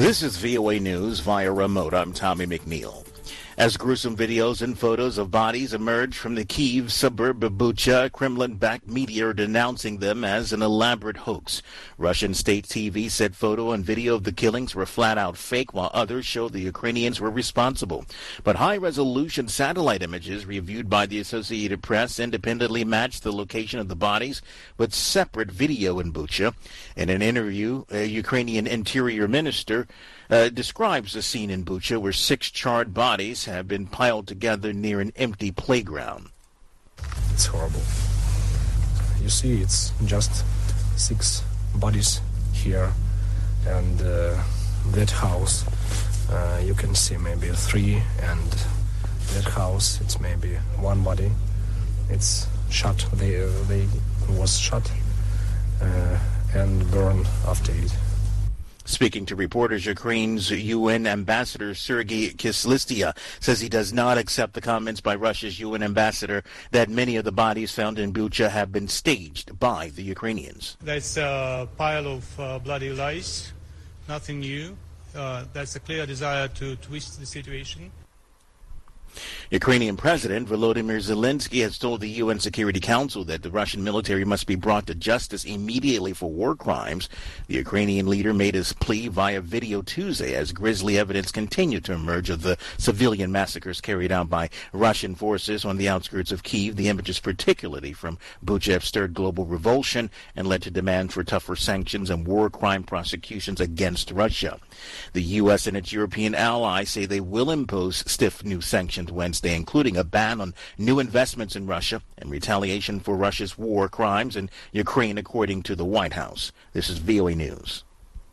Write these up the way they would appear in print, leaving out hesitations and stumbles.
This is VOA News via remote. I'm Tommy McNeil. As gruesome videos and photos of bodies emerge from the Kyiv suburb of Bucha, Kremlin-backed media are denouncing them as an elaborate hoax. Russian state TV said photo and video of the killings were flat-out fake, while others showed the Ukrainians were responsible. But high-resolution satellite images reviewed by the Associated Press independently matched the location of the bodies with separate video in Bucha. In an interview, a Ukrainian interior minister describes the scene in Bucha where 6 charred bodies have been piled together near an empty playground. It's horrible. You see, it's just 6 bodies here, and that house, you can see maybe 3, and that house, it's maybe 1 body. It's shot. They was shot and burned after it. Speaking to reporters, Ukraine's UN ambassador Sergei Kislytsia says he does not accept the comments by Russia's UN ambassador that many of the bodies found in Bucha have been staged by the Ukrainians. That's a pile of bloody lies, nothing new. That's a clear desire to twist the situation. Ukrainian President Volodymyr Zelensky has told the UN Security Council that the Russian military must be brought to justice immediately for war crimes. The Ukrainian leader made his plea via video Tuesday as grisly evidence continued to emerge of the civilian massacres carried out by Russian forces on the outskirts of Kyiv. The images, particularly from Bucha, have stirred global revulsion and led to demand for tougher sanctions and war crime prosecutions against Russia. The U.S. and its European allies say they will impose stiff new sanctions Wednesday, including a ban on new investments in Russia and retaliation for Russia's war crimes in Ukraine, according to the White House. This is VOA News.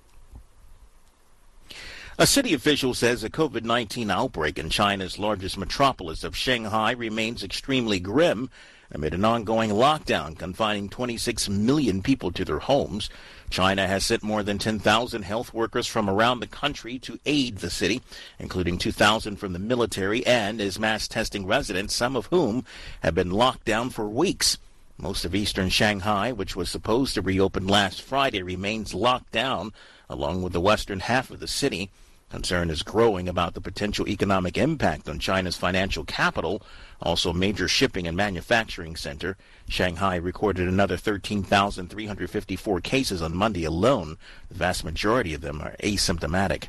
A city official says a COVID-19 outbreak in China's largest metropolis of Shanghai remains extremely grim amid an ongoing lockdown confining 26 million people to their homes. China has sent more than 10,000 health workers from around the country to aid the city, including 2,000 from the military, and is mass testing residents, some of whom have been locked down for weeks. Most of eastern Shanghai, which was supposed to reopen last Friday, remains locked down, along with the western half of the city. Concern is growing about the potential economic impact on China's financial capital, also a major shipping and manufacturing center. Shanghai recorded another 13,354 cases on Monday alone. The vast majority of them are asymptomatic.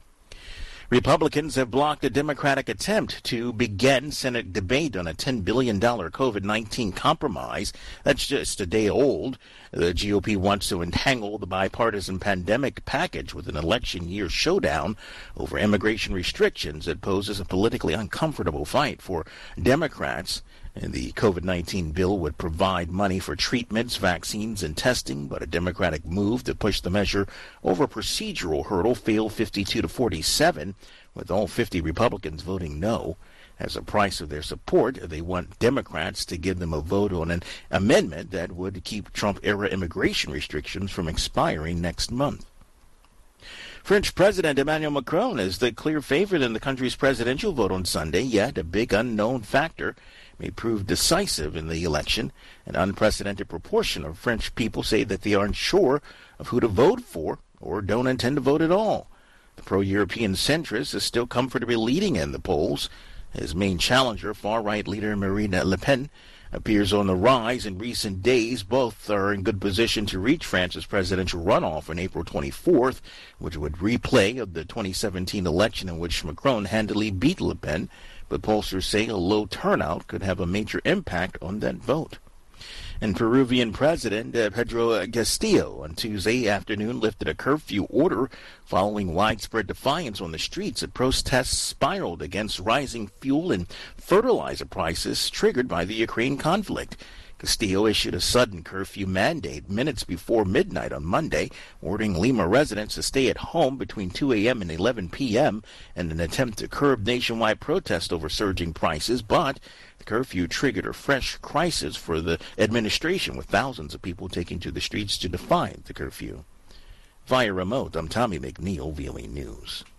Republicans have blocked a Democratic attempt to begin Senate debate on a $10 billion COVID-19 compromise that's just a day old. The GOP wants to entangle the bipartisan pandemic package with an election year showdown over immigration restrictions that poses a politically uncomfortable fight for Democrats. And the COVID-19 bill would provide money for treatments, vaccines, and testing, but a Democratic move to push the measure over a procedural hurdle failed 52-47, with all 50 Republicans voting no. As a price of their support, they want Democrats to give them a vote on an amendment that would keep Trump-era immigration restrictions from expiring next month. French President Emmanuel Macron is the clear favorite in the country's presidential vote on Sunday, yet a big unknown factor may prove decisive in the election. An unprecedented proportion of French people say that they aren't sure of who to vote for or don't intend to vote at all. The pro-European centrist is still comfortably leading in the polls. His main challenger, far-right leader Marine Le Pen, appears on the rise in recent days. Both are in good position to reach France's presidential runoff on April 24th, which would replay of the 2017 election in which Macron handily beat Le Pen. But pollsters say a low turnout could have a major impact on that vote. And Peruvian President Pedro Castillo on Tuesday afternoon lifted a curfew order following widespread defiance on the streets. Protests spiraled against rising fuel and fertilizer prices triggered by the Ukraine conflict. Castillo issued a sudden curfew mandate minutes before midnight on Monday, ordering Lima residents to stay at home between 2 a.m. and 11 p.m. in an attempt to curb nationwide protest over surging prices. But the curfew triggered a fresh crisis for the administration, with thousands of people taking to the streets to defy the curfew. Via remote, I'm Tommy McNeil, VOA News.